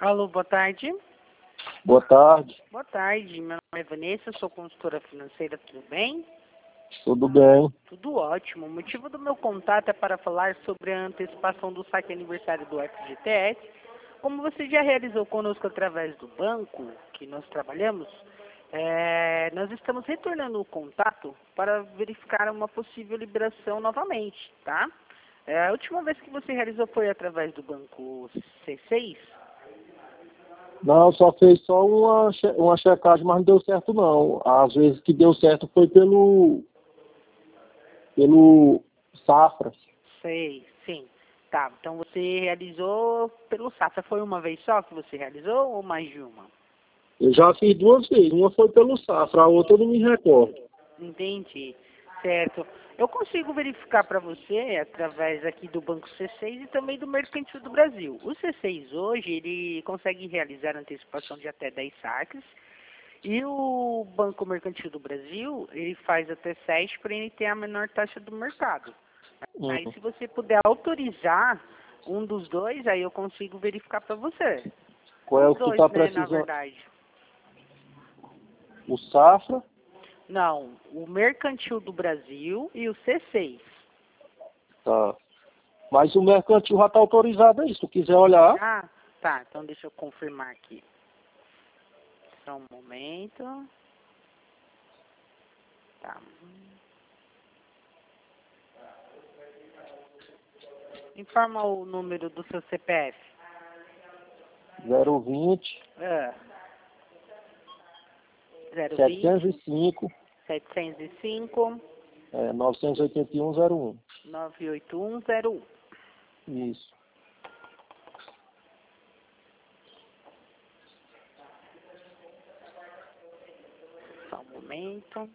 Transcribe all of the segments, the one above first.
Alô, boa tarde. Boa tarde. Boa tarde, meu nome é Vanessa, sou consultora financeira, tudo bem? Tudo bem? Tudo ótimo. O motivo do meu contato é para falar sobre a antecipação do saque aniversário do FGTS. Como você já realizou conosco através do banco que nós trabalhamos, nós estamos retornando o contato para verificar uma possível liberação novamente, tá? A última vez que você realizou foi através do banco C6? Não, só fez só uma checagem, mas não deu certo não. Às vezes que deu certo foi pelo Safra. Sei, sim. Tá, então você realizou pelo Safra. Foi uma vez só que você realizou ou mais de uma? Eu já fiz duas vezes, uma foi pelo Safra, a outra eu não me recordo. Entendi. Certo. Eu consigo verificar para você através aqui do Banco C6 e também do Mercantil do Brasil. O C6 hoje, ele consegue realizar antecipação de até 10 saques. E o Banco Mercantil do Brasil, ele faz até 7 para ele ter a menor taxa do mercado. Aí se você puder autorizar um dos dois, aí eu consigo verificar para você. Qual é o Os que tu dois, tá né, na precisando? verdade. O Safra? Não, o Mercantil do Brasil e o C6. Tá. Mas o mercantil já tá autorizado aí, se tu quiser olhar. Ah, tá, então deixa eu confirmar aqui. Só um momento. Tá. Informa o número do seu CPF. 020 Ah, 020 705 705 98101. 98101. Isso. Só um momento.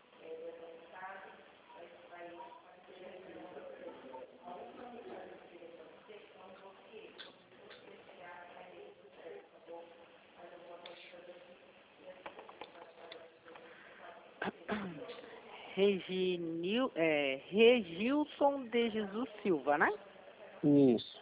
Regilson de Jesus Silva, né? Isso.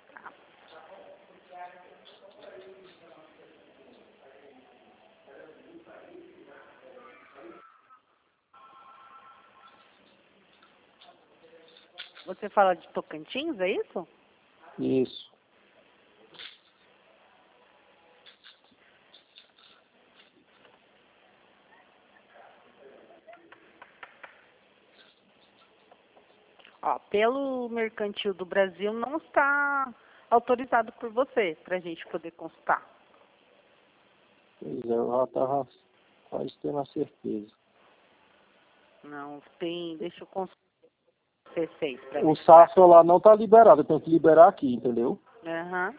Você fala de Tocantins, é isso? Isso. Ó, pelo Mercantil do Brasil não está autorizado por você, para a gente poder consultar. Pois é, eu já tava quase tendo a certeza. Não tem, deixa eu consultar o C6 para O ver. Safra lá não tá liberado, eu tenho que liberar aqui, entendeu? Aham.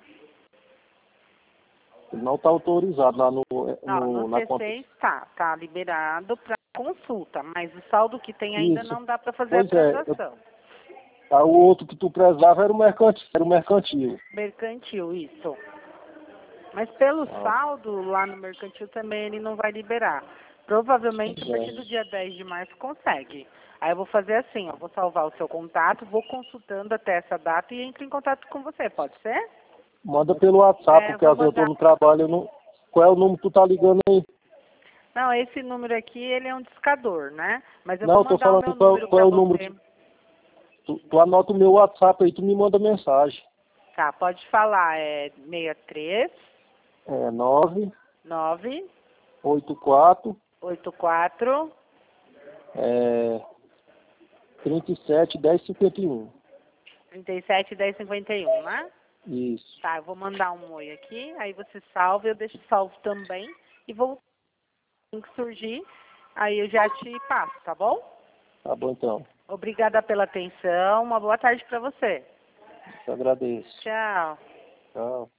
Ele não tá autorizado lá Não, no na conta. C6 tá liberado para consulta, mas o saldo que tem ainda Isso. não dá para fazer a Pois é, transação. o outro que tu precisava era o mercantil. Mercantil, isso. Mas pelo Ah, saldo, lá no Mercantil também ele não vai liberar. Provavelmente a pois partir é. do dia 10 de março consegue. Aí eu vou fazer assim, ó, vou salvar o seu contato, vou consultando até essa data e entro em contato com você, pode ser? Manda pelo WhatsApp, porque Vou às vezes eu tô mandar. no trabalho, eu não... Qual é o número que tu tá ligando aí? Não, esse número aqui, ele é um discador, né? Mas eu Não, vou eu tô mandar o meu falando número qual é para o número você. que tu anota o meu WhatsApp aí, tu me manda mensagem. Tá, pode falar, é 63 É 9 9 84 84 é 37 10 51. 37 10 51, né? Isso. Tá, eu vou mandar um oi aqui, aí você salva, eu deixo salvo também e vou que surgir, aí eu já te passo, tá bom? Tá bom então. Obrigada pela atenção, uma boa tarde para você. Eu agradeço. Tchau. Tchau.